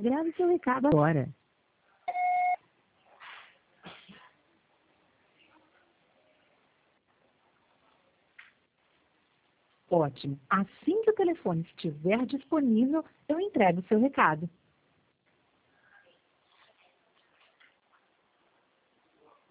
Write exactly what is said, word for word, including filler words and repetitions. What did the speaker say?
Grave seu recado agora. Ótimo. Assim que o telefone estiver disponível, eu entrego o seu recado.